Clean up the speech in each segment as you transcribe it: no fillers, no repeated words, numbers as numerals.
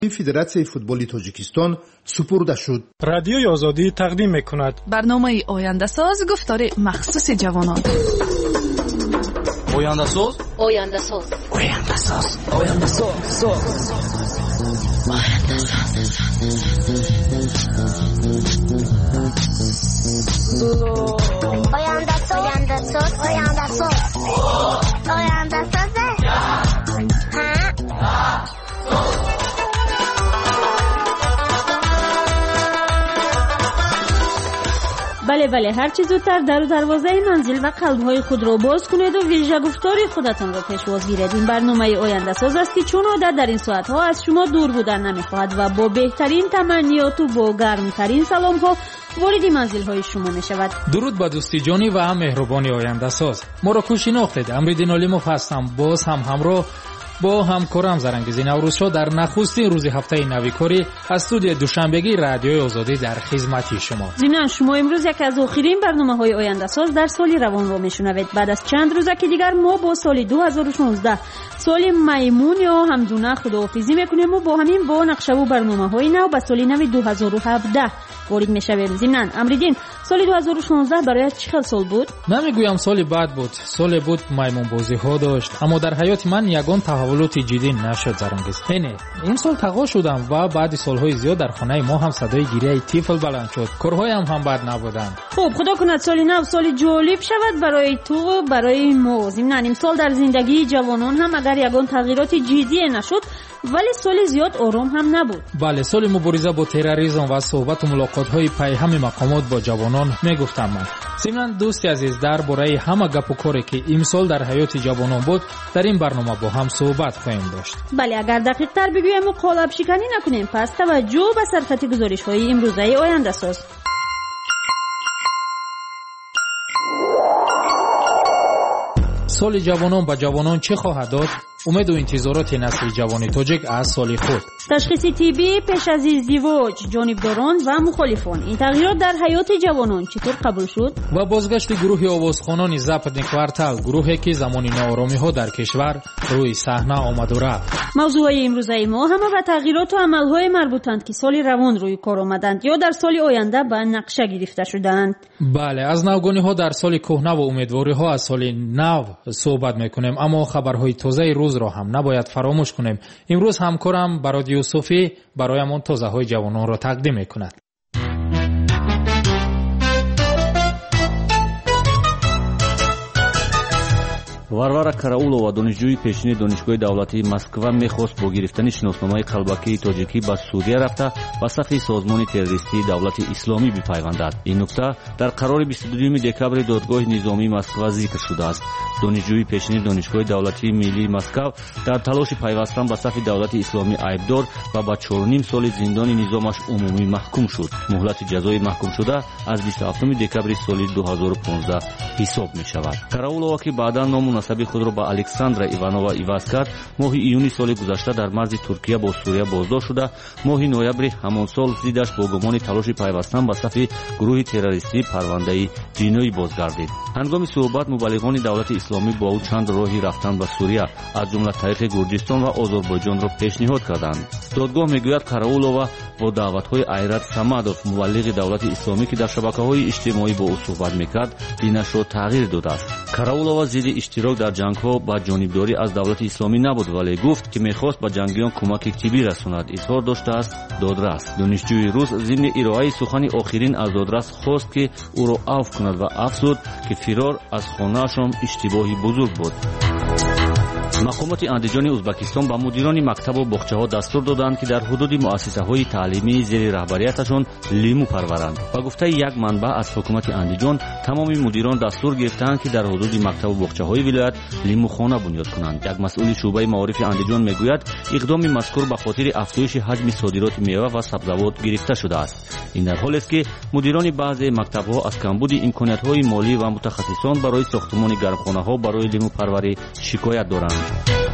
فدراسیای فوتبالی تاجیکستان سپرده شد. رادیوی آزادی تقدیم می‌کند برنامه آینده ساز گفتار مخصوص جوانان. آینده ساز آینده ساز آینده ساز آینده ساز آینده ساز آینده ساز آینده ساز آینده ساز بله هر چه زودتر در دروازه منزل و قلب‌های خود را باز کنید و ویژه گفتاری خودتان را پیشواز گیرید. این برنامه آینده ساز است که چون عادت در این ساعت‌ها از شما دور بودن نمی‌خواهد و با بهترین تمنیات و با گرمترین سلام‌ها وارد منزل‌های شما می‌شود. درود با دوستی جانی و هم مهربانی آینده ساز. ما را کوشیناختید. امریدین علیموف هستم. باز هم همراه با همکارم زرنگیزی نوروزشاه در نخستین روز هفته نویکاری از استودیو دوشنبگی رادیوی آزادی در خدمت شما. ضمن شما امروز یک از آخرین برنامه‌های آینده ساز در سال روان را میشنوید. بعد از چند روزه که دیگر ما با سال 2016 سال میمون یا همدونه خداحافظی میکنیم و با همین با نقشه و برنامه‌های نو به سال نو 2017 وارد میشویم. ضمن امریدین سال 2016 برای چه خیلی سال بود؟ نمیگویم سال بعد بود. سال بود میمون بازی ها داشت، اما در حیات من یگان تحولات جدی نشد زرنگیز. این سال تقا شدم و بعد سالهای زیاد در خانه ما هم صدای گریه طفل بلند شد. کارهایم هم بد نبودند. خب خدا کند سال نو سال جالب شود برای تو و برای ما. ضمن این سال در زندگی جوانان هم اگر یگان تغییرات جدی نشد ولی سال زیاد آرام هم نبود. بله، سال مبارزه با تروریسم و صحبت و ملاقات‌های پای همه مقامات با جوانان میگفتم من. ضمن دوستی عزیز درباره همه گپ و کاری که امسال در حیات جوانان بود در این برنامه با هم صحبت خواهیم داشت. بله، اگر دقیق‌تر بگویم و قالب شکنی نکنیم پس توجه به سرخط گزارش‌های امروزه آینده ساز. سال جوانان به جوانان چه خواهد داد؟ امید و انتظارات نسل جوان تاجیک از سال خود. تشخیص طبی پیش از ازدواج، جانبداران و مخالفان. این تغییرات در حیات جوانان چطور قبول شد؟ و بازگشت گروه آوازخوانان زاپادنی کوارتال، گروهی که زمان ناآرامی‌ها در کشور روی صحنه آمد و رفت. موضوع امروزه ما همه به تغییرات و عمل‌های مربوطند که سال روان روی کار آمدند یا در سال آینده به نقشه گرفته شدند. بله، از نوگانی‌ها در سال کهنه و امیدواری‌ها از سال نو صحبت می‌کنیم، اما خبرهای تازه روز را هم نباید فراموش کنیم. امروز همکارم برای یوسفی برایمان تازه‌های جوانان را تقدیم می‌کند. варвара караулова донишҷӯи пешини донишгоҳи давлатии москва мехост бо гирифтани шиносномаи қалбакии тоҷикӣ ба сурия рафта ба сафи созмони террористии давлати исломӣ бипайвандад. ин нукта дар қарори 22 декабри додгоҳи низомии москва зикр шудааст. донишҷӯи пешини донишгоҳи давлатии миллии москав дар талоши пайвастан ба сафи давлати исломӣ айбдор ва ба 4.5 соли зиндони низомаш умумӣ маҳкум шуд. муҳлати ҷазои маҳкумшуда аз 27 декабри соли 2015 ҳисоб мешавад. караулова ки баъдан ному насаби худро ба александра иванова иваз кард, моҳи июни соли гузашта дар марзи туркия бо сурия боздошт шуда, моҳи ноябри ҳамон сол зидаш бо гумони талоши пайвастан ба сафи гурӯҳи террористӣ парвандаи ҷиноӣ бозгардид. ҳангоми суҳбат мубаллиғони давлати исломӣ бо ӯ чанд роҳи рафтан ба сурия аз ҷумла тариқи гурҷистон ва озарбойҷонро пешниҳод карданд. додгоҳ мегӯяд караулова бо даъватҳои айрат самадов, мубаллиғи давлати исломӣ ки дар шабакаҳои иҷтимоӣ бо ӯ суҳбат мекард, динашро тағйир додааст. караулова зидди иштирок дар ҷангҳо ба ҷонибдорӣ аз давлати исломӣ набуд, вале гуфт ки мехост ба ҷангиён кӯмаки тиббӣ расонад. изҳор доштааст додрас. донишҷӯи рус зимни ироаи сухани охирин аз додрас хост ки ӯро афв кунад ва афзуд ки фирор аз хонаашон иштибоҳи бузург буд. мақомоти андиҷони ӯзбекистон ба мудирони мактабу боғчаҳо дастур доданд ки дар ҳудуди муассисаҳои таълимии зери раҳбарияташон лимӯ парваранд. ба гуфтаи як манбаъ аз ҳукумати андиҷон, тамоми мудирон дастур гирифтаанд ки дар ҳудуди мактабу боғчаҳои вилоят лимӯхона бунёд кунанд. як масъули шуъбаи маорифи андиҷон мегӯяд, иқдоми мазкур ба хотири афзоиши ҳаҷми содироти мева ва сабзавот гирифта шудааст. ин дар ҳолест ки мудирони баъзе мактабҳо аз камбуди имкониятҳои молӣ ва мутахассисон барои сохтмони гармхонаҳо барои лимӯпарварӣ шикоят доранд.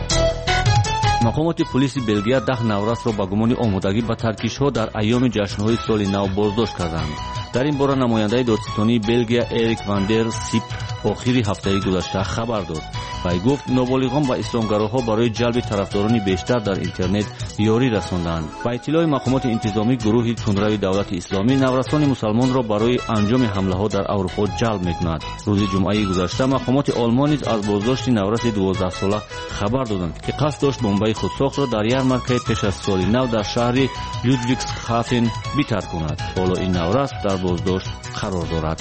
мақомоти пулиси белгия 10 наврасро ба гумони омодагӣ ба таркишҳо дар айёми ҷашнҳои соли нав боздошт карданд. дар ин бора намояндаи додситонии белгия Эрик ван дер Сип охири ҳафтаи гузашта хабар дод. вай гуфт ноболиғон ба исломгароҳо барои ҷалби тарафдорони бештар дар интернет ёрӣ расонданд. ба иттилои мақомоти интизомӣ гурӯҳи тунрави давлати исломӣ наврасони мусалмонро барои анҷоми ҳамлаҳо дар аврупо ҷалб мекунад. рӯзи ҷумъаи гузашта мақомоти олмон низ аз боздошти навраси 12-сола хабар доданд ки қасд дошт бомбаи худсохтро дар ярмаркаи пеш аз соли нав дар шаҳри людвигсхафен битар кунад. ҳоло ин наврас дар боздошт қарор дорад.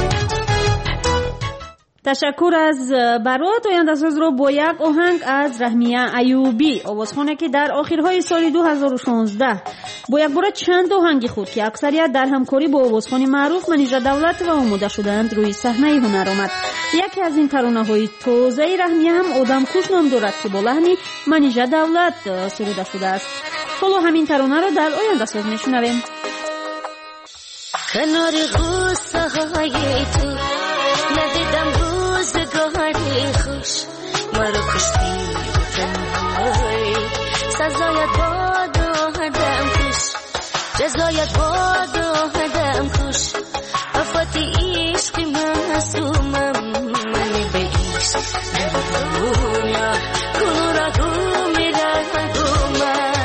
تشکر از برات. آینده‌ساز رو با یک آهنگ از رحمیه ایوبی، آوازخوانه که در آخرهای سال 2016 با یک بار چند آهنگی خود که اکثریت در همکاری با آوازخوان معروف منیژه دولت و آماده شدند روی صحنه هنر آمد. یکی از این ترانه‌های تازه رحمیه هم آدم کوش نام دارد که با لحن منیژه دولت سروده شده است. حالا همین ترانه رو در آینده‌ساز میشنویم. کنار غصه های تو ندیدم روزگاری خوش، مرا کشتی تنهایی، سزایت باد و هدم کش، جزایت باد و هدم کش، وفاتی عشق معصومم، منی به عشق در دنیا کنو را گومی را گومم.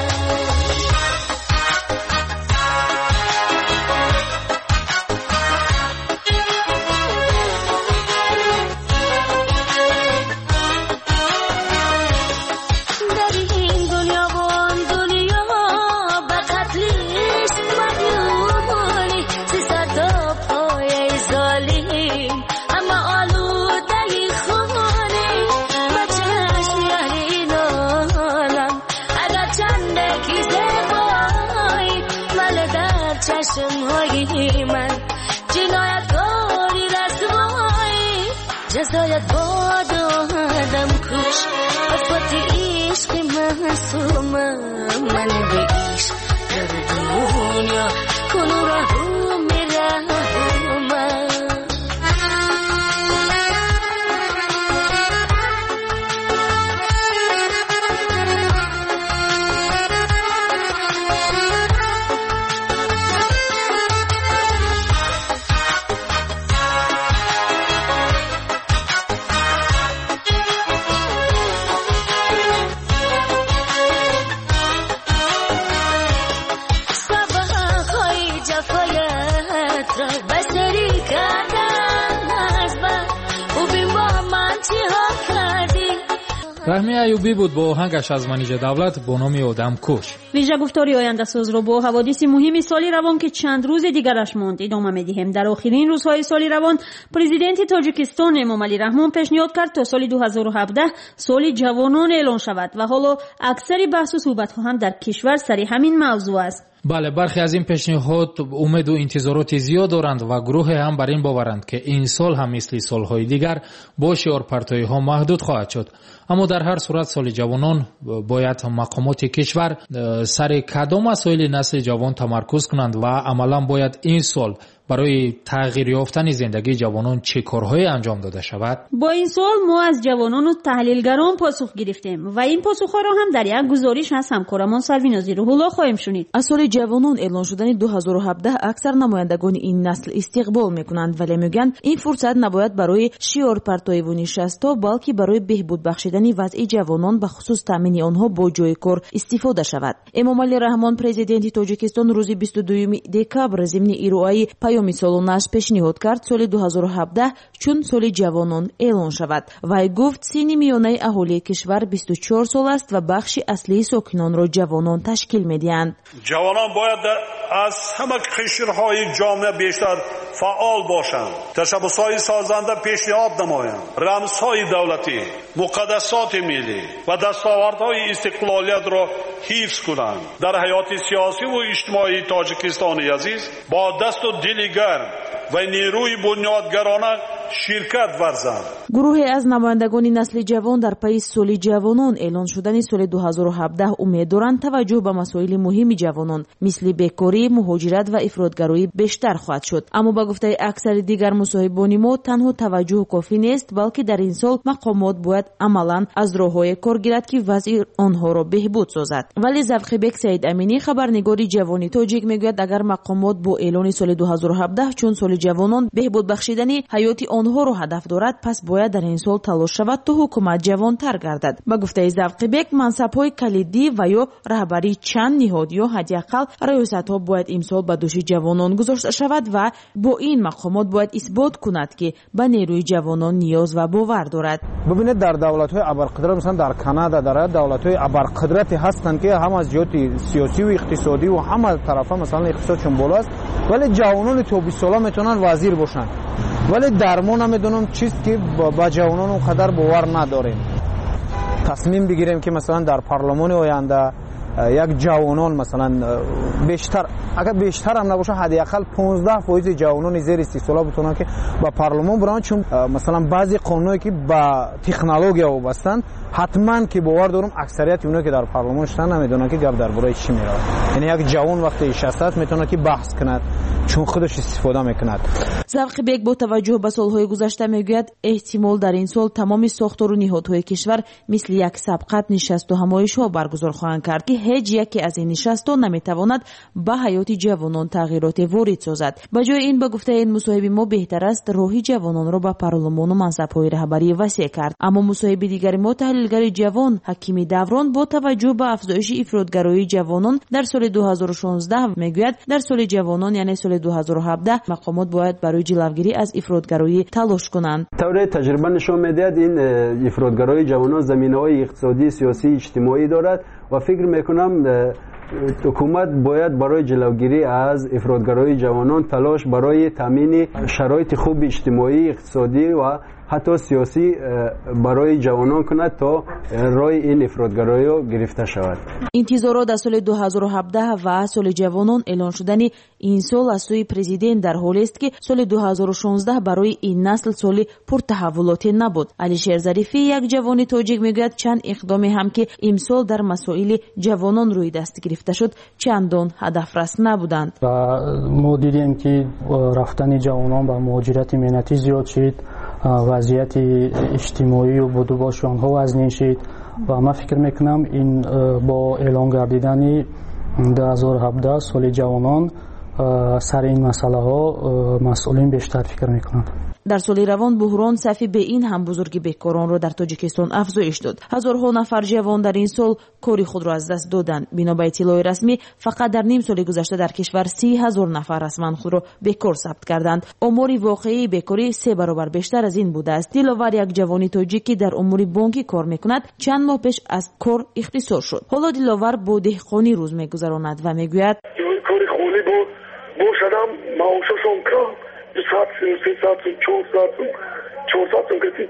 جزایت باد و آدم کش، وفاتی عشق معصومم، من به عشق در دنیا کنو راه میرم. رحمیه ایوبی بود با آهنگش از منیژه دولت با نام آدم کش. ویژه گفتاری آینده ساز رو با حوادث مهمی سالی روان که چند روز دیگرش ماند ادامه می‌دهیم. در آخرین روزهای سالی روان پرزیدنت تاجیکستان امامعلی رحمان پیشنهاد کرد تا سال 2017 سال جوانان اعلان شود و حالا اکثر بحث و صحبت‌ها هم در کشور سر همین موضوع است. بله، برخی از این پیشنهاد امید و انتظارات زیاد دارند و گروه هم بر این باورند که این سال هم مثل سالهای دیگر با شعارپرتایی ها محدود خواهد شد. اما در هر صورت سال جوانان باید مقامات کشور سر کدام مسائل نسل جوان تمرکز کنند و عملا باید این سال برای تغییر یافتن زندگی جوانان چه کارهایی انجام داده شود؟ با این سوال ما از جوانان و تحلیلگران پاسخ گرفتیم و این پاسخ‌ها را هم در یک گزارش از همکارمان سروینازی روح‌الله خواهیم شنید. از سال جوانان اعلان شدن 2017 اکثر نمایندگان این نسل استقبال میکنند، ولی میگن این فرصت نباید برای شعارپرتایی و نشست‌ها بلکه برای بهبود بخشیدن وضع جوانان به خصوص تامین آنها با جای کار استفاده شود. امامعلی رحمان پرزیدنت تاجیکستان روز 22 دکبر ضمن ارائه پیام سالانه‌اش پیشنهاد کرد سال 2017 چون سال جوانان اعلان شود. وی گفت سن میانه اهالی کشور 24 سال است و بخش اصلی ساکنان را جوانان تشکیل می‌دهند. جوانان باید از همه قشرهای جامعه بیشتر فعال باشند، تشبس‌های سازنده پیشنهاد نمایند، رمزهای دولتی، مقدسات ملی و دستاوردهای استقلالیت را حفظ کنند. در حیات سیاسی و اجتماعی تاجیکستان عزیز با دست و دل گرم و نیروی بنیادگرانه شرکت ورزند. گروهی از نمایندگان نسل جوان در پی سال جوانان اعلان شدن سال 2017 امید دارند توجه به مسائل مهم جوانان مثل بیکاری، مهاجرت و افرادگرایی بیشتر خواهد شد. اما با گفته اکثر دیگر مصاحبان ما تنها توجه کافی نیست، بلکه در این سال مقامات باید عملاً از راههای کار گیرد که وضع آنها را بهبود سازد. ولی زفخبک سعید امینی خبرنگار جوانی تاجیک میگوید اگر مقامات با اعلان سال 2017 چون سال جوانان بهبود بخشیدن حیات онҳоро ҳадаф дорад, пас бояд дар ин сол талош шавад то ҳукумат ҷавонтар гардад. ба гуфтаи Завқибек, мансабҳои калидӣ ва ё раҳбарии чанд ниҳод ё ҳадиақал раёсатҳо бояд имсол ба дӯши ҷавонон гузошта шавад ва бо ин мақомот бояд исбот кунад ки ба нерӯи ҷавонон ниёз ва бовар дорад. бибинед дар давлатҳои абарқудрат, мисалан дар Канада, дар давлатҳои абарқудрате ҳастанд ки ҳам аз ҷиҳати сиёсиву иқтисодиву ҳама тарафа, масалан иқтисодшон боло аст, вале ҷавонони то 20 сола метавонанд вазир бошанд, вале дар мо намедонам чист ки ба ҷавонон он қадар бовар надорем. тасмим бигирем ки масалан дар парлумони оянда як ҷавонон масалан бештар, агар бештар ҳам набоша, ҳадиақал 15% ҷавонони зери 30 сола бутонанд ки ба парлумон бираванд, чун масалан баъзе қонунҳое ки ба технология вобастанд, ҳатман ки бовар дорам аксарияти онҳое ки дар парлумон шуданд намедонанд ки гап дар бораи чӣ меравад. яъне як ҷавон вақте ишаст метавонад ки баҳс кунад, чун худаш истифода мекунад. Завқибек бо таваҷҷӯҳ ба солҳои гузашта мегӯяд, эҳтимол дар ин сол тамоми сохтору ниҳодҳои кишвар мисли як сабқат нишасту ҳамоишҳо баргузор хоҳанд кард ки ҳеҷ яке аз ин нишастҳо наметавонад ба ҳаёти ҷавонон тағйироте ворид созад. ба ҷои ин, ба гуфтаи ин мусоҳиби мо, беҳтар аст роҳи ҷавононро ба парлумону мансабҳои раҳбарӣ васеъ кард. аммо мусоҳиби дигари мо, таҳлилгари ҷавон Ҳакими Даврон, бо таваҷҷӯҳ ба афзоиши ифродгароии ҷавонон дар соли 2016 мегӯяд, дар соли ҷавонон яъне соли 2017 мақомот бояд барои ҷилавгирӣ аз ифродгароӣ талош кунанд. тавре таҷриба нишон медиҳад, ин ифродгароии ҷавонон заминаҳои иқтисодӣ, сиёсӣ, иҷтимоӣ дорад ва фикр мекунам ҳукумат бояд барои ҷилавгирӣ аз ифродгароии ҷавонон талош барои таъмини шароити хуби иҷтимоӣ, иқтисодӣ ва ҳатто сиёсӣ барои ҷавонон кунад, то роҳи ин ифродгароиро гирифта шавад. интизорот аз соли 2017 ва соли ҷавонон эълон шудани ин сол аз сӯи президент дар ҳолест ки соли 2016 барои ин насл соли пуртаҳаввулоте набуд. Алишер Зарифӣ, як ҷавони тоҷик, мегӯяд, чанд иқдоме ҳам ки имсол дар масоили ҷавонон рӯи даст гирифта шуд, чандон ҳадафрас набуданд. мо дидем ки рафтани ҷавонон ба муҳоҷирати меҳнатӣ зиёд шид, вазъияти иҷтимоию будубоши онҳо вазнин шид ва ман фикр мекунам ин бо эълон гардидани 2017 соли ҷавонон сари ин масъалаҳо масъулин бештар фикр мекунанд. дар соли равон буҳрон сафи беин ҳам бузурги бекоронро дар Тоҷикистон афзоиш дод. ҳазорҳо нафар ҷавон дар ин сол кори худро аз даст доданд. бино ба иттилои расмӣ, фақат дар ним соли гузашта дар кишвар 30,000 нафар расман худро бекор сабт карданд. омори воқеии бекорӣ 3 баробар бештар аз ин будааст. диловар, як ҷавони тоҷик ки дар умури бонкӣ кор мекунад, чанд моҳ пеш аз кор ихтисор шуд. ҳоло диловар бо деҳқонӣ рӯз мегузаронад ва мегӯяд: кори холӣ бошадам маошашон кам 2 ساعت 3 ساعت 4 ساعت 400 кати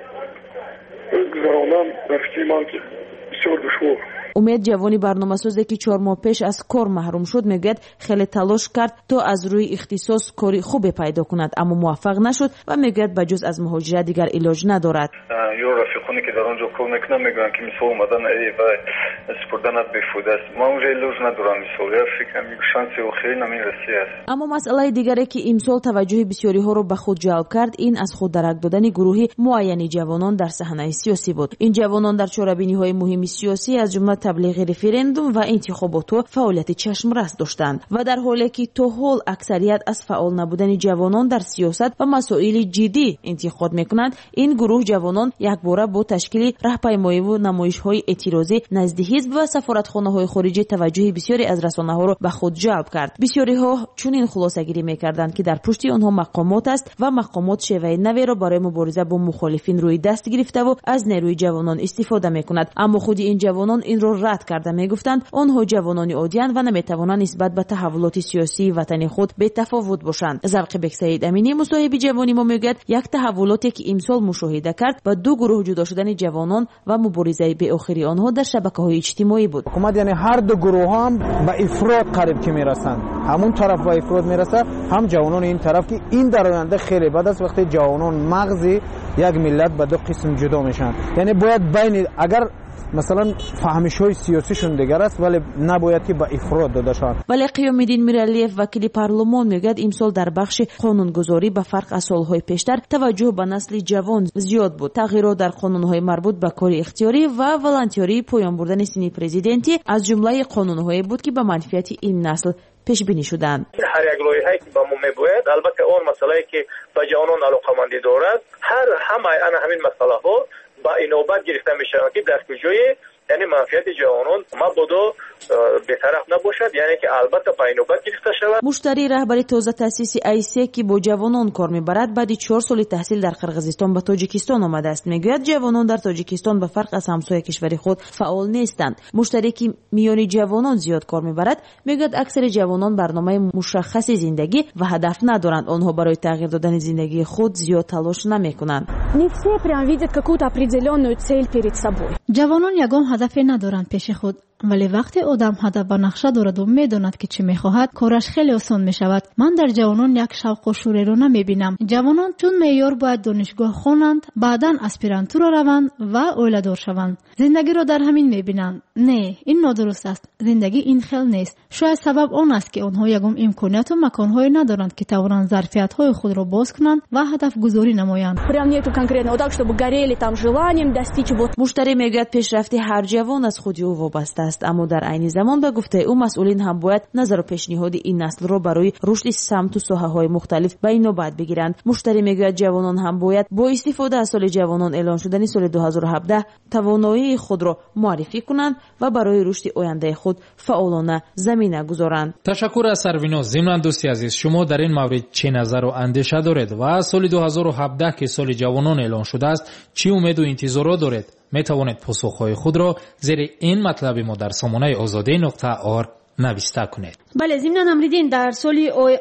гузаронам дар фикри ман ки бисёр душвор. умед, ҷавони барномасозе ки 4 моҳ пеш аз кор маҳрум шуд, мегӯяд хеле талош кард то аз рӯи ихтисос кори хубе пайдо кунад, аммо муваффақ нашуд ва мегӯяд ба ҷуз аз муҳоҷират дигар илоҷ надорад. ё рафиқоне ки дар он ҷо кор мекунам мегӯянд ки мисол омадан ва супурданат бефоида аст. ман унҷа илоҷ надорам, мисол я фикрам шанси охирӣ намин Россия аст. аммо масъалаи дигаре ки имсол таваҷҷӯҳи бисёриҳоро ба худ ҷалб кард, ин аз худ дарак додани гурӯҳи муайяни ҷавонон дар саҳнаи сиёсӣ буд. ин ҷавонон дар чорабиниҳои муҳими сиёсӣ аз ҷумла таблиғи референдум ва интихоботҳо фаъолияти чашмрас доштанд ва дар ҳоле ки то ҳол аксарият аз фаъол набудани ҷавонон дар сиёсат ва масоили ҷиддӣ интиқод мекунанд, ин гурӯҳ ҷавонон якбора бо ташкили раҳпаймоиву намоишҳои эътирозӣ назди ҳизб ва сафоратхонаҳои хориҷӣ таваҷҷӯҳи бисёре аз расонаҳоро ба худ ҷалб кард. бисёриҳо чунин хулосагирӣ мекарданд ки дар пушти онҳо мақомот аст ва мақомот шеваи наверо барои мубориза бо мухолифин рӯи даст гирифтаву аз нерӯи ҷавонон истифода мекунад. аммо худи ин ҷавонон инро рад карда мегуфтанд онҳо ҷавонони оддиянд ва наметавонанд нисбат ба таҳаввулоти сиёсии ватани худ бетафовут бошанд. Завқибек Саидаминӣ, мусоҳиби ҷавони мо, мегӯяд, як таҳаввулоте ки имсол мушоҳида кард ба 2 гурӯҳ ҷудо шудани ҷавонон ва муборизаи беохири онҳо дар шабакаҳои иҷтимоӣ буд. ҳукумат яъне ҳар ду гурӯҳ ҳам ба ифрод қариб ки мерасанд, ҳамун тараф ба ифрод мерасад, ҳам ҷавонони ин тараф ки ин дар оянда хеле бад аст вақте ҷавонон мағзи як миллат ба 2 қисм ҷудо мешаванд. яъне бояд байни, агар مثلا فهمش‌های سیاسیشون دیگر است ولی نباید که به افراط داده شود. ولی قیوم‌الدین میرعلیев وکیل پارلمان میگوید امسال در بخش قانونگذاری به فرق از سالهای پیشتر توجه به نسل جوان زیاد بود. تغییرات در قانون‌های مربوط به کار اختیاری و والنتری پایان بردن سن پرزیدنتی از جمله قانون‌هایی بود که به منفعت این نسل پیش بینی شدند. هر یک لایحه‌ای که به ما میباید البته اون مسئله‌ای که به جوانان علاقه‌مندی دارد همین مسئله‌ها با اینوبت گرفته میشوند که در کجای یعنی منفعت جوانان مبادا بی‌طرف نباشد یعنی که البته با اینوبت گرفته شود. مشتری رهبری تازه تأسیس ایسه که با جوانان کار میبرد بعد 4 سال تحصیل در قرقیزستان به تاجیکستان آمده است. میگوید جوانان در تاجیکستان به فرق از همسایه کشور خود فعال نیستند. مشتری که میان جوانان زیاد کار میبرد میگوید اکثر جوانان برنامه مشخصی زندگی و هدف ندارند. آنها برای تغییر دادن زندگی خود زیاد تلاش نمیکنند. Не все прям видят какую-то определенную цель перед собой. جوانان یگان هدفی ندارند پیش خود، ولی وقتی آدم هدف و نقشه دارد و میداند که چی میخواهد کارش خیلی آسان میشود. من در جوانان یک شوق و شوری رو نمیبینم. جوانان چون معیار باید دانشگاه خوانند، بعداً اسپیرانتورا روند و اویله دار شوند. زندگی را در همین میبینند. نه، این نادرست است. زندگی این خیلی نیست. شاید سبب آن است که آنها یگام امکانات و مکانهایی ندارند که توانند ظرفیت‌های خود را باز کنند و هدف گذاری نمایند. مشتری میگوید پیشرفت هر جوان از خودی او وابسته است، اما در عین زمان به گفته او مسئولین هم باید نظر و پیشنهاد این نسل را برای رشد سمت و ساحه‌های مختلف به این نوبت بگیرند. مشتری میگوید جوانان هم باید با استفاده از سال جوانان اعلان شدنی سال 2017 توانایی خود را معرفی کنند و برای رشد آینده خود فعالانه زمینه گذارند. تشکر از سرویناز. ضمن دوستی عزیز، شما در این مورد چه نظر و اندیشه دارید و سال 2017 که سال جوانان اعلان شده است چی امید و انتظارات دارید؟ می توانید پاسخهای خود را زیر این مطلب ما در سامانه azadi.or نوشته کنید. بله، ضمن امریدین در سال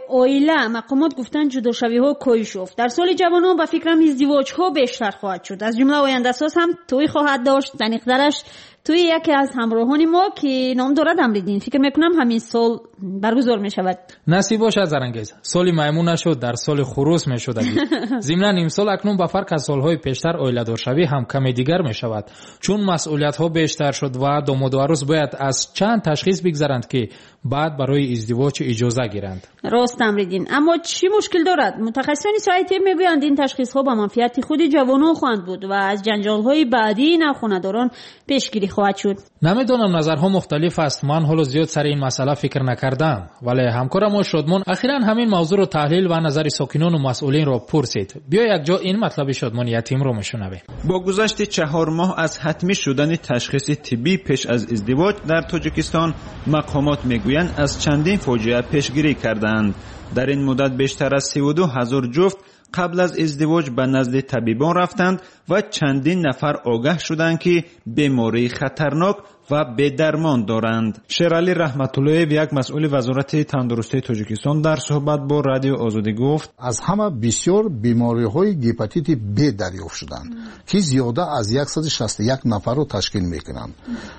اویله مقامات گفتن جداشوی ها کاهش یافت. در سال جوانان به فکرم ازدواج ها بیشتر خواهد شد. از جمله آینده ساز هم توی خواهد داشت. زنیقدرش توی یکی از همراهان ما که نام دارد امریدین، فکر میکنم همین سال برگزار می شود. نصیب باشد زرنگیز. سال میمون نشد، در سال خروس می شد. ضمن امسال اکنون به فرق از سالهای پیشتر اویله دارشوی هم کمی دیگر می شود، چون مسئولیت ها بیشتر شد و داماد و عروس باید از چند تشخیص بگذرند که بعد برای ازدواج اجازه گیرند. راست امریدین، اما چی مشکل دارد؟ متخصصان سایتی میگویند این تشخیص ها به منفعت خود جوانان خواهند بود و از جنجال های بعدی ناخونداران پیشگیری خواهد شد. نمیدونم، نظرها مختلف است. من حالا زیاد سر این مسئله فکر نکردم، ولی همکارم شادمان اخیراً همین موضوع رو تحلیل و نظر ساکنان و مسئولین رو پرسید. بیا یک جا این مطلب شادمان یتیم رو میشنویم. با گذشت 4 ماه از حتمی شدن تشخیص طبی پیش از ازدواج در تاجیکستان، مقامات میگویند از چندین فاجعه پیشگیری کردند. در این مدت بیشتر از 32,000 جفت قبل از ازدواج به نزد طبیبان رفتند و چندین نفر آگاه شدند که بیماری خطرناک و بدرمان دارند. شیرعلی رحمت‌اللهیو، یک مسئول وزارت تندرستی تاجیکستان، در صحبت با رادیو آزادی گفت از همه بسیار بیماری‌های هپاتیت ب دریافت شدند که زیاده از 161 نفر را تشکیل می‌کنند.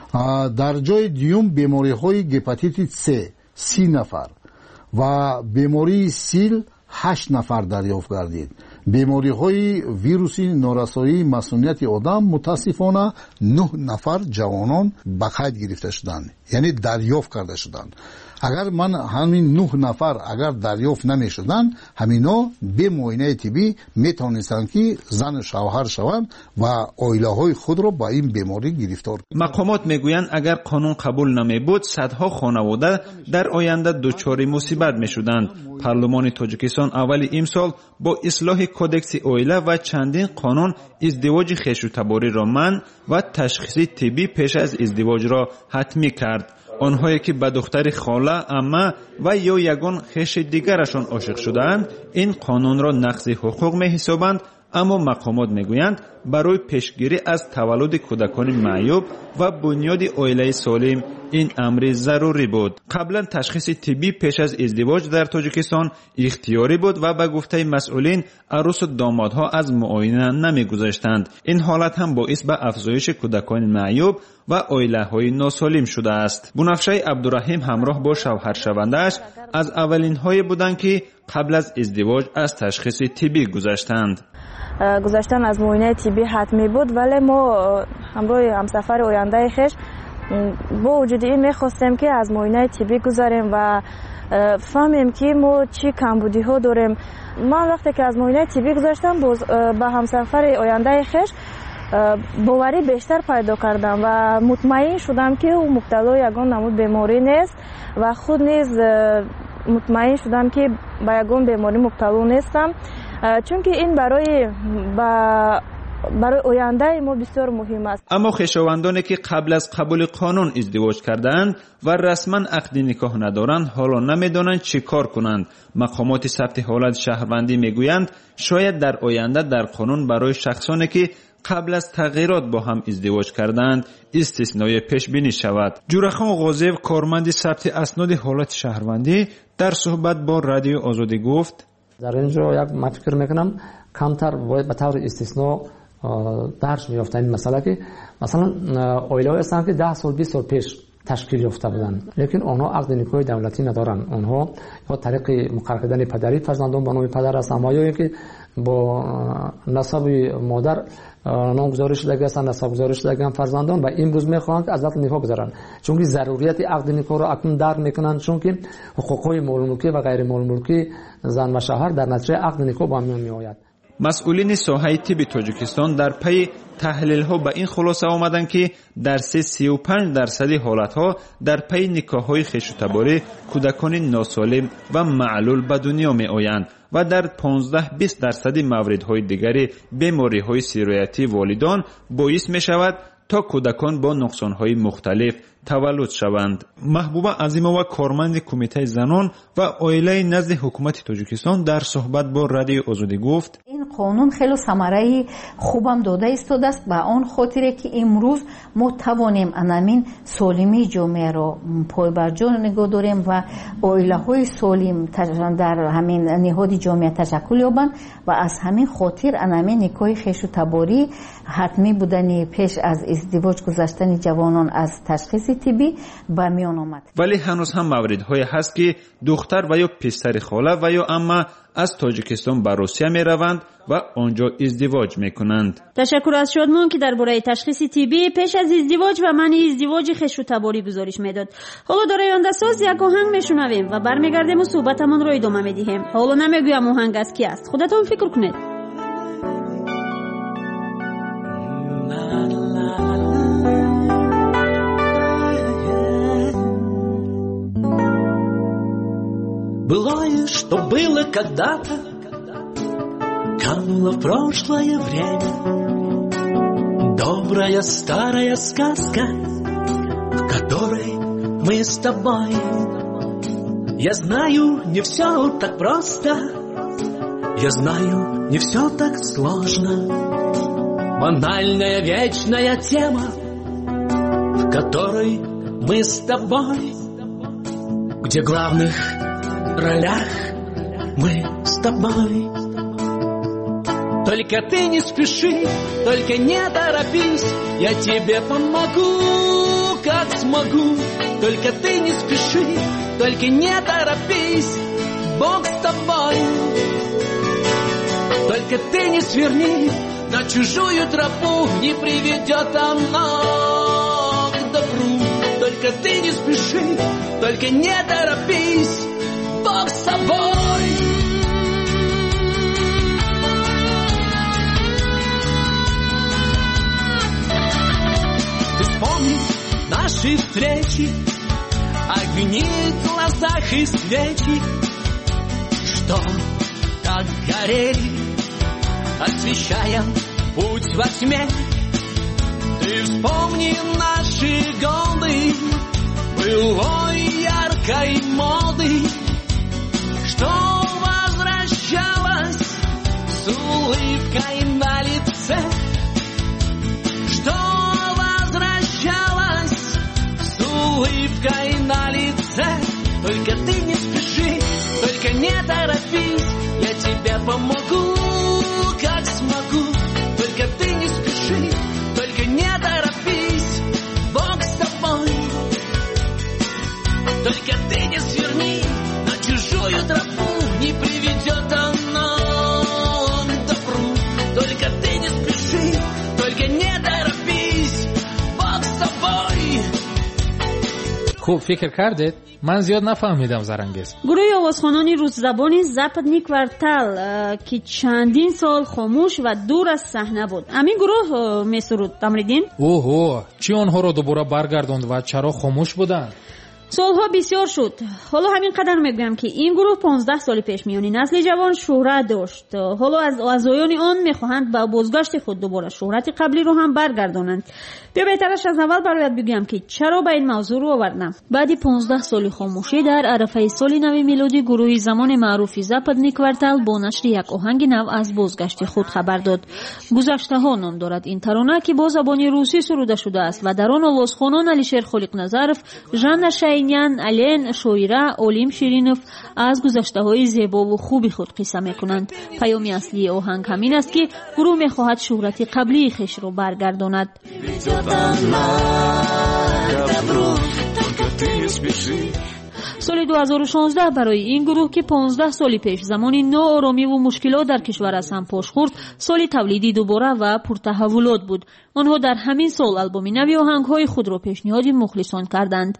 در جای دیوم بیماری‌های هپاتیت س 30 نفر و بیماری سیل 8 نفر دریافت گردید. بیماری های ویروسی نارسایی مسئولیت آدم متاسفانه 9 نفر جوانان به قید گرفته شدند، یعنی دریافت کرده شدند. اگر من همین 9 نفر اگر دریافت نمی شدن، همینا به معاینه طبی می توانستند که زن و شوهر شوند و عائله های خود را با این بیماری گرفتار کنند. مقامات میگویند اگر قانون قبول نمی بود، صدها خانواده در آینده دچار مصیبت می شدند. پارلمان تاجیکستان اول امسال با اصلاح کودکس عائله و چندین قانون ازدواج خویش و تباری را منع و تشخیص طبی پیش از ازدواج را حتمی کرد. آنهایی که به دختر خاله، عمه و یا یگان خویش دیگرشان عاشق شدند، این قانون را نقض حقوق می حسابند. اما مقامات میگویند برای پیشگیری از تولد کودکان معیوب و بنیاد عائله سالم این امر ضروری بود. قبلا تشخیص طبی پیش از ازدواج در تاجیکستان اختیاری بود و به گفته مسئولین عروس و دامادها از معاینه نمیگذاشتند. این حالت هم باعث به افزایش کودکان معیوب و عائله‌های ناسالم شده است. بنفشه عبدالرحیم همراه با شوهر شونده‌اش از اولین های بودند که قبل از ازدواج از تشخیص طبی گذشتند. гузаштан аз муоинаи тиббӣ ҳатмӣ буд, вале мо ҳамроҳи ҳамсафари ояндаи хеш бо вуҷуди ин мехостем ки аз муоинаи тиббӣ гузарем ва фаҳмем ки мо чӣ камбудиҳо дорем. ман вақте ки аз муоинаи тиббӣ гузаштам ба ҳамсафари ояндаи хеш боварӣ бештар пайдо кардам ва мутмаин шудам ки ӯ мубталои ягон намуд беморӣ нест ва худ низ мутмаин шудам ки ба ягон беморӣ мубтало нестам, чунки ин барои ояндаи мо бисёр муҳим аст. аммо хешовандоне ки қабл аз қабули қонун издивоҷ кардаанд ва расман ақди никоҳ надоранд, ҳоло намедонанд чӣ кор кунанд. мақомоти сабти ҳолати шаҳрвандӣ мегӯянд шояд дар оянда дар қонун барои шахсоне ки қабл аз тағйирот бо ҳам издивоҷ кардаанд истисное пешбинӣ шавад. ҷурахон ғозиев, корманди сабти асноди ҳолати шаҳрвандӣ, дар суҳбат бо радиои Озодӣ гуфт: дар ин ҷо як ман фикр мекунам камтар бояд ба таври истисно дарж меёфта ин масъала ки масалан оилаҳое ҳастанд ки 10 сол 20 сол пеш ташкил ёфта буданд, лекин онҳо ақди никоҳи давлатӣ надоранд. онҳо ё тариқи муқаррар кардани падарӣ фарзандон ба номи падар ҳастанд, ва ё ин ки бо насаби модар номгузорӣ шудаги ҳастанд, насабгузорӣ шудагиам фарзандон ва имрӯз мехоҳанд ки аз вақти никоҳ гузаранд, чунки зарурияти ақди никоҳро акнун дарк мекунанд, чунки ҳуқуқҳои молмулкӣ ва ғайримолмулкӣ зан ва шавҳар дар натиҷаи ақди никоҳ ба миён меояд. масъулини соҳаи тибби тоҷикистон дар пайи таҳлилҳо ба ин хулоса омаданд ки дар 35% ҳолатҳо дар пайи никоҳҳои хешутаборӣ кӯдакони носолим ва маълул ба дунё меоянд ва дар 15-20% мавридҳои дигари бемориҳои сироятии волидон боис мешавад то кӯдакон бо нуқсонҳои мухталиф таваллуд шаванд. маҳбуба азимова, корманди кумитаи занон ва оилаи назди ҳукумати тоҷикистон, дар суҳбат бо радиои Озодӣ гуфт: ин қонун хеле самараи хубам дода истодааст ба он хотире ки имрӯз мо тавонем анамин солимии ҷомеаро пойбарҷо нигоҳ дорем ва оилаҳои солим дар ҳамин ниҳоди ҷомеа ташаккул ёбанд ва аз ҳамин хотир анамин никоҳи хешутаборӣ ҳатмӣ будани пеш аз издивоҷ гузаштани ҷавонон аз ташхиси тиббӣ ба миён омад. вале ҳанӯз ҳам мавридҳое ҳаст ки духтар ва ё писари хола ва ё амма аз тоҷикистон ба русия мераванд ва онҷо издивоҷ мекунанд. ташаккур аз шодмон ки дар бораи ташхиси тиббӣ пеш аз издивоҷ ва маънии издивоҷи хешутаборӣ гузориш медод. ҳоло дар ояндасоз як оҳанг мешунавем ва бармегардему суҳбатамонро идома медиҳем. ҳоло намегӯям оҳанг аз ки аст, худатон фикр кунед. Былое, что было когда-то, кануло в прошлое время. Добрая старая сказка, в которой мы с тобой. Я знаю, не все так просто, я знаю, не все так сложно. Банальная вечная тема, в которой мы с тобой, где главных ролях мы с тобой. Только ты не спеши, только не торопись, я тебе помогу, как смогу. Только ты не спеши, только не торопись, Бог с тобой. Только ты не сверни на чужую тропу, не приведет она к добру. Только ты не спеши, только не торопись, Бог с тобой. Ты вспомни наши встречи, огни в глазах и свечи, что так горели, освещая путь во тьме. Ты вспомни наши годы былой яркой моды, что возвращалась с улыбкой на лице, что возвращалась с улыбкой на лице. Только ты не спеши, только не торопись, я тебе помогу, как смогу. Только ты не спеши, только не торопись, Бог с тобой. Только ты не сверни чужую тропу, не приведет она к добру. خوب فکر کردید؟ من زیاد نفهمیدم زرنگیز. گروه آوازخوانان روس‌زبان زاپادنی کوارتال که چندین سال خاموش و دور از صحنه بود. همین گروه میسرود تمریدین؟ اوه، چی آنها رو دوباره برگردوند و چرا خاموش بودند؟ سالها بسیار شد. حالا همین قدر میگم که این گروه 15 سال پیش میانی نسل جوان شهرت داشت. حالا از اعضایان آن میخواهند با بازگشت خود دوباره شهرت قبلی رو هم برگردانند. بیا بهترش از اول برایت بگم که چرا به این موضوع رو آوردم. بعد 15 سال خاموشی در عرفه سال نو میلادی گروه زمان معروف زاپادنی کوارتال با نشر یک آهنگ نو از بازگشت خود خبر داد. گذشته ها نام دارد این ترانه که با زبان روسی سروده شده است و در آن آوازخوانان علیشیر خالق نظرف، ژان شاینیان، الین شویرا، اولیم شیرینوف از گذشته های زیبا و خوبی خود قصه میکنند. پیام اصلی آهنگ همین است که گروه میخواهد شهرت قبلی خویش رو برگرداند. سال 2016 برای این گروه که 15 سال پیش زمانی ناآرامی و مشکلات در کشور از هم پاش خورد، سال تولیدی دوباره و پرتحولات بود. آنها در همین سال آلبوم نوی آهنگ‌های خود را پیشنهاد مخلصان کردند.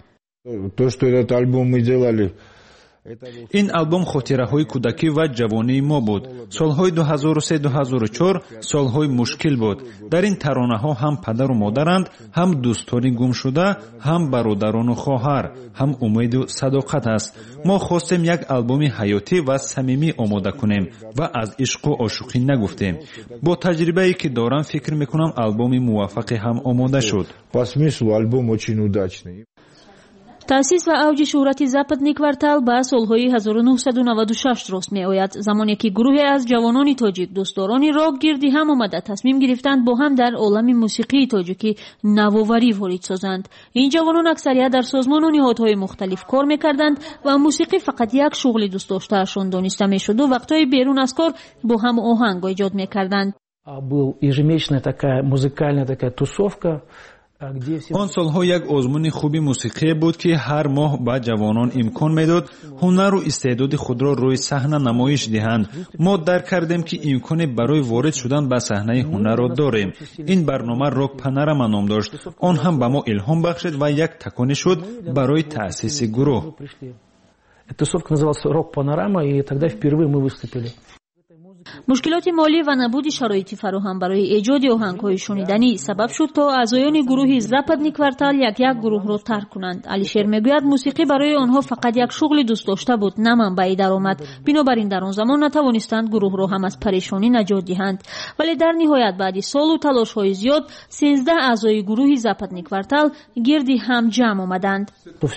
این آلبوم خاطره‌های کودکی و جوانی ما بود. سالهای 2003-2004 سالهای مشکل بود. در این ترانه‌ها هم پدر و مادرند، هم دوستانی گم شده، هم برادران و خواهر، هم امید و صداقت است. ما خواستیم یک آلبوم حیاتی و صمیمی آماده کنیم و از عشق و عاشقی نگفتیم. با تجربه‌ای که دارم فکر می‌کنم آلبوم موفق هم آماده شد. По смыслу альбом очень удачный. تأسیس و اوج شهرت زاپادنی کوارتال با سالهای 1996 راست می آید، زمانی که گروهی از جوانان تاجیک دوستداران راک گردی هم آمده تصمیم گرفتند با هم در عالم موسیقی تاجیکی نوآوری وارد سازند. این جوانان اکثریت در سازمان و نهادهای مختلف کار میکردند و موسیقی فقط یک شغل دوست داشتهشان دانسته میشد و وقتهای بیرون از کار با هم آهنگ ایجاد میکردند. Был ежемесячная такая музыкальная такая тусовка. آن سالها یک آزمون خوبی موسیقی بود که هر ماه به جوانان امکان میداد هنر و استعداد خود را روی صحنه نمایش دهند. ما درک کردیم که امکان برای وارد شدن به صحنه هنر را داریم. این برنامه راک پانوراما نام داشت. آن هم به ما الهام بخشید و یک تکانی شد برای تأسیس گروه. Тусовка называлась «Рок Панорама», и тогда впервые мы выступили. مشکلات مالی و نبود شرایطی فراهم برای ایجاد آهنگ‌های شنیدنی سبب شد تا اعضایان گروه زاپادنی کوارتال یک گروه را ترک کنند. علیشیر میگوید موسیقی برای آنها فقط یک شغل دوست داشته بود، نه منبع درآمد. بنابراین در آن زمان نتوانستند گروه را هم از پریشانی نجات دهند. ولی در نهایت بعد سال و تلاش‌های زیاد 13 اعضای گروه زاپادنی کوارتال گردی هم جمع آمدند.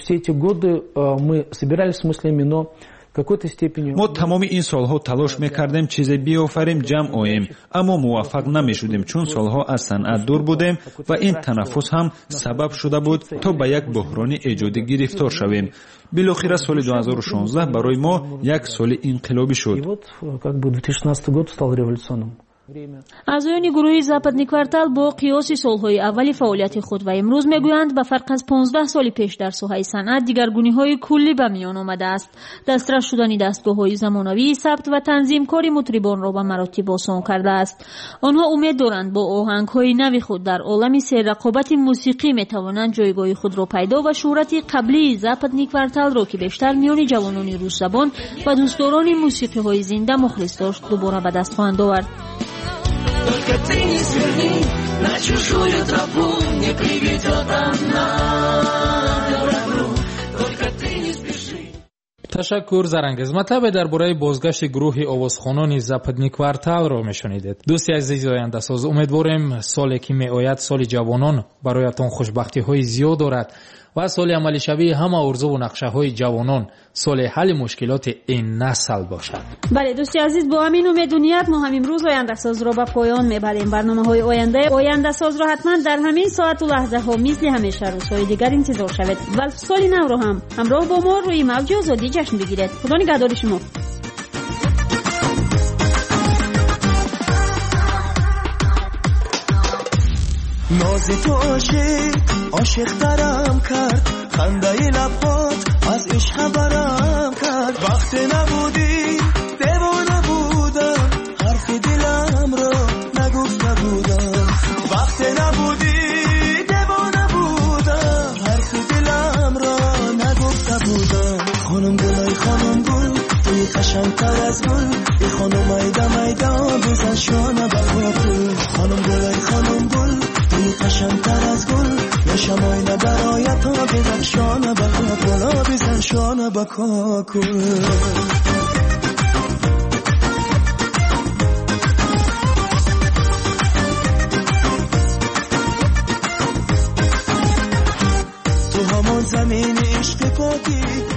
ما تمام این سالها تلاش میکردیم چیزی بیافریم جمع آییم، اما موفق نمیشدیم چون سالها از صنعت دور بودیم و این تنفس هم سبب شده بود تا به یک بحران ایجادی گرفتار شویم. بالاخره سال 2016 برای ما یک سال انقلابی شد. اعضایان گروه زاپادنی کوارتال با قیاس سالهای اولی فعالیت خود و امروز میگویند به فرق از 15 سال پیش در ساحه صنعت دیگرگونی‌های کلی به میان آمده است. دسترس شدن دستگاه‌های زمانوی ثبت و تنظیم کاری مطربان را به مراتب آسان کرده است. آنها امید دارند با آهنگ‌های نو خود در عالم سررقابت موسیقی میتوانند جایگاه خود را پیدا و شهرت قبلی زاپادنی کوارتال را که بیشتر میان جوانان روس زبان و دوستداران موسیقی‌های زنده مخلص داشت دوباره به دست خواهند آورد. Только ты не сверни на чужую тропу, не приведет она к добру. Только ты не спеши. تشکر زرنگز. مطلب درباره بازگشت گروه آوازخوانان زاپادنی کوارتال را میشنیدید. دوستی عزیز آینده ساز، امیدواریم سالی که میآید سال جوانان برایتان خوشبختی های زیاد دارد و سال عملی شبیه همه آرزو و نقشه های جوانان سال حل مشکلات این نسل باشد. بله دوستی عزیز، با همین امیدونیت ما هم امروز آینده ساز را به پایان میبریم. برنامه های آینده ساز را حتما در همین ساعت و لحظه ها مثل همیشه روزهای دیگر انتظار شوید و سال نو را هم همراه با ما روی موج آزادی جشن بگیرید. خدا نگهدار شما. ناز تو عاشق ترم کرد، خنده لبات از عشق خبرم کرد. وقت نبودی دیوانه بودم، حرف دلم را نگفته بودم. وقت نبودی دیوانه بودم، حرف دلم را گلای خانم گل توی قشنگتر از گل ای خانم میدا بزن شانه با کاکل خانم گلای خانم گل توی قشنگتر از گل یا شماینا برایت ها بزن شانه با کاکل بزن شانه با کاکل زمین عشق پاکی